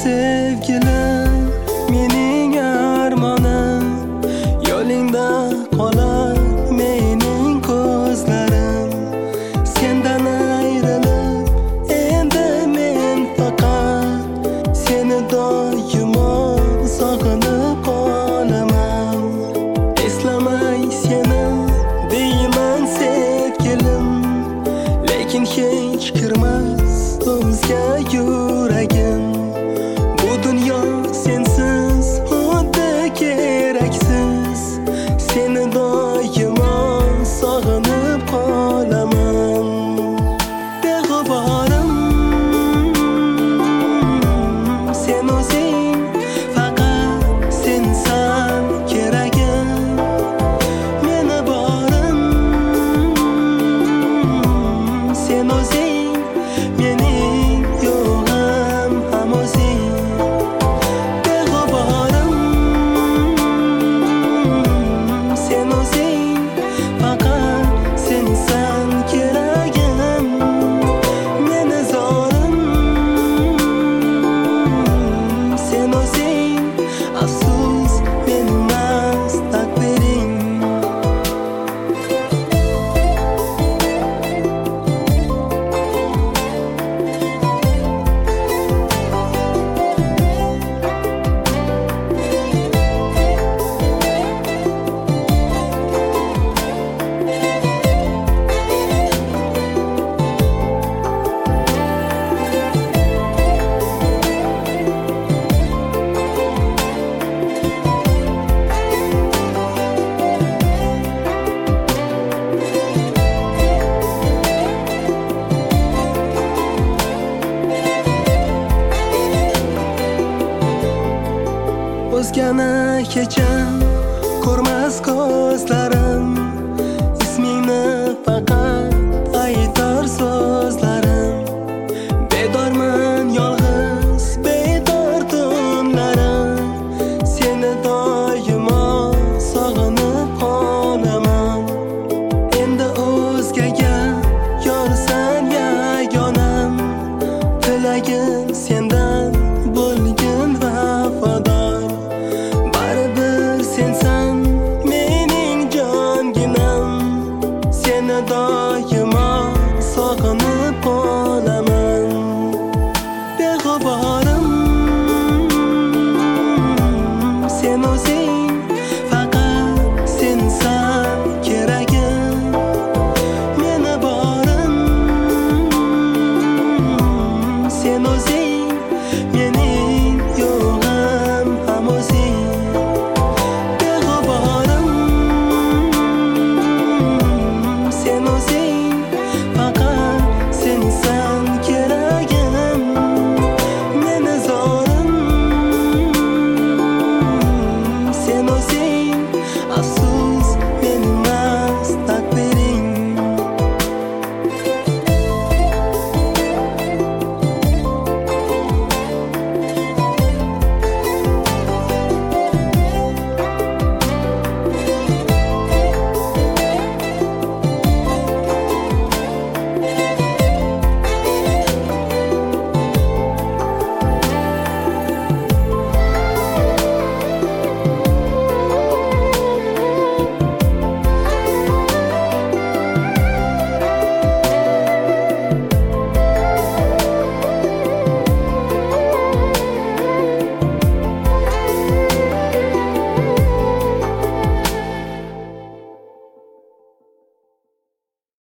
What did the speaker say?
sevgilim, mening armonim, yo'lingda qolar mening ko'zlarim. Sendan ayrilib endi men faqat seni doimo sog'inib qolaman. Eslamay seni deyman sevgilim, lekin hech kirmas o'zga yuragim. Bu dunyo sensiz xuddi keraksiz, seni doimo sog'inib qolaman. Beg'uborim, sen o'zing, faqat sensan keragim. Meni borim, sen o'zing, mening yo'g'im ham o'zing. Beg'uborim, sen o'zing, faqat sensan keragim. Meni zorim, sen o'zing, afsus menmas taqdiring. O'zgani hecham ko'rmas ko'zlarim,